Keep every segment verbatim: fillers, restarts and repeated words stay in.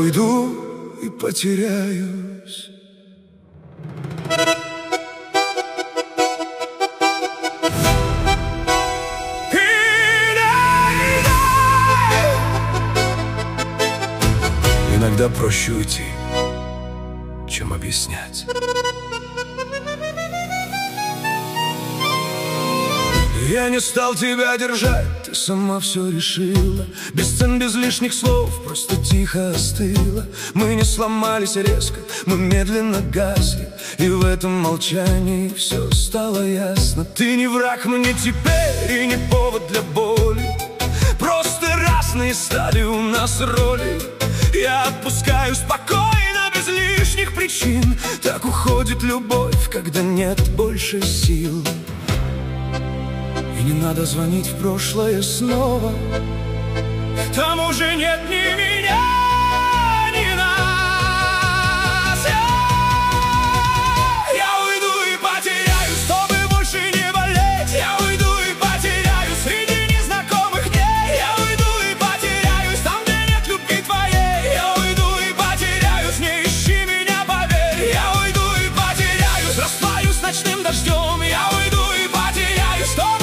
уйду и потеряюсь. Иногда проще уйти, чем объяснять. Я не стал тебя держать, ты сама все решила. Без сцен, без лишних слов, просто тихо остыла. Мы не сломались резко, мы медленно гасли, и в этом молчании все стало ясно. Ты не враг мне теперь и не повод для боли. Просто разные стали у нас роли. Я отпускаю спокойно, без лишних причин. Так уходит любовь, когда нет больше сил. И не надо звонить в прошлое снова. Там уже нет ни меня, ни нас. Я, я уйду и потеряюсь, чтобы больше не болеть. Я уйду и потеряюсь среди незнакомых дней. Я уйду и потеряюсь там, где нет любви твоей. Я уйду и потеряюсь, не ищи меня, поверь. Я уйду и потеряюсь, растворюсь ночным дождем. Я уйду и потеряюсь, чтобы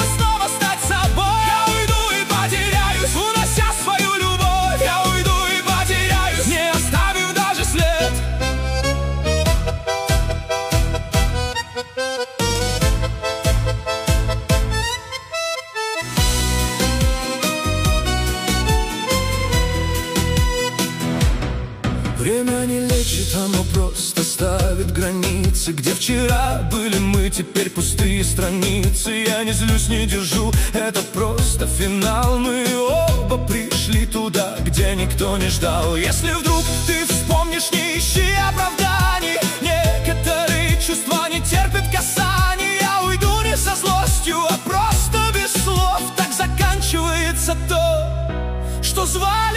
время не лечит, оно просто ставит границы. Где вчера были мы, теперь пустые страницы. Я не злюсь, не держу, это просто финал. Мы оба пришли туда, где никто не ждал. Если вдруг ты вспомнишь, не ищи оправданий. Некоторые чувства не терпят касаний. Я уйду не со злостью, а просто без слов. Так заканчивается то, что звали